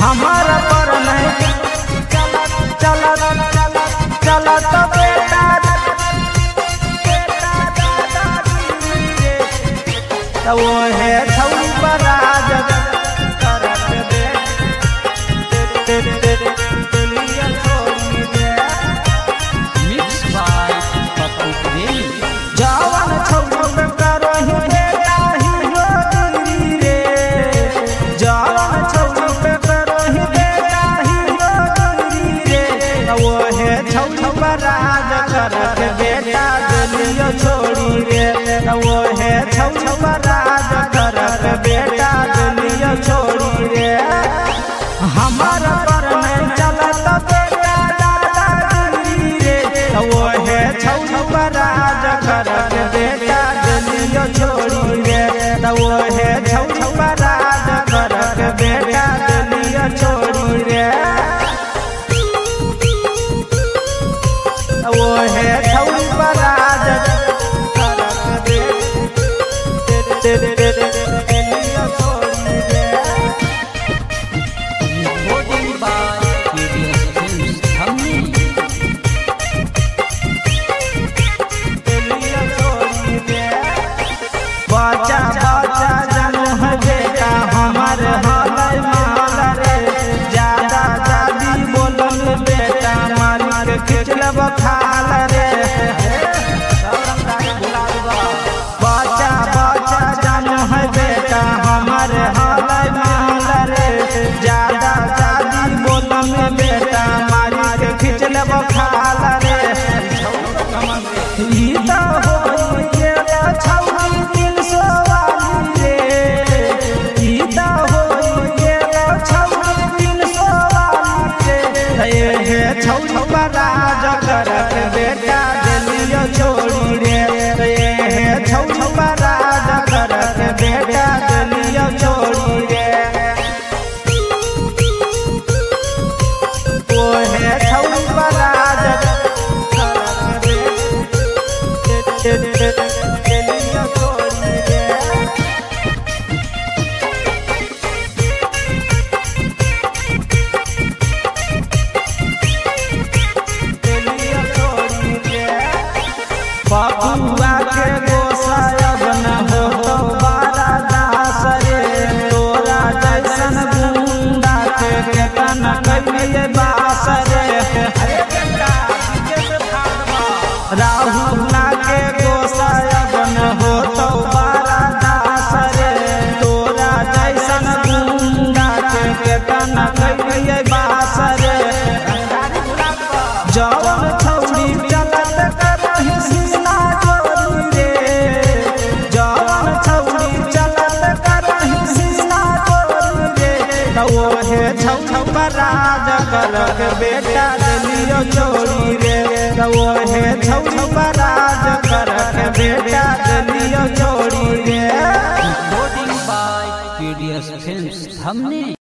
हमारा पर नहीं चलत बेटा तो वो है छौरी पर राज करत दुनिया छोड़ी दे। मिक्स बाय पप्पू प्रेमी। जवान छौरी पे करही बेटा हीरो गिरी रे, जवान छौरी पे करही बेटा हीरो गिरी रे तो वो है छौरी पर राज करत बेटा दुनिया छोड़ी रे तो वो है छौरी पर राज करत बेटा दुनिया छोड़ी रे। हमारा पर नहीं चलत बेटा दादागिरी रे तो वो है छौरी पर राज करत बेटा दुनिया छोड़ी रे तो वो है छौरी पर राज करत बेटा दुनिया छोड़ी रे वो है छौरी पर राज करत दुनिया छोड़ी रे। रिकॉर्डिंग बाय केडीएस फिल्म्स हमने। बच्चा बच्चा जन्म है बेटा हमार हलय माल रे, ज्यादा जादी बोलन बेटा मालिक खिचलब खाल रे। बच्चा बच्चा जन्म है बेटा हमार हलय माल रे, ज्यादा जादी बोलन बेटा मालिक खिचलब खाल रे। ई तो होई गेला छौरी दिल सोवाली रे, ई तो होई गेला छौरी दिल सोवाली रे ये है छौरी पर राज करत बेटा दुनिया छोड़ी रे ये है छौरी पर राज करत बेटा दुनिया छोड़ी रे। वो है छौरी पर राज करत दुनिया छोड़ी रे। बबुआ के गोसायब न हो तो बारा दास रे, तोरा जैसन गुंडा के केतना कइले बास रे। राहुल के गोसायब न हो तो बारा दास रे, तोरा जैसन गुंडा के केतना कइले बास रे। जवन छौरी चलत करही सीना चोरी रे, जवन छौरी चलत करही सीना चोरी रे तो वो है छौरी पर राज करत बेटा दुनिया छोड़ी रे तो वो है छौरी पर राज करत बेटा दुनिया छोड़ी रे। रिकॉर्डिंग बाय केडीएस फिल्म्स हमने।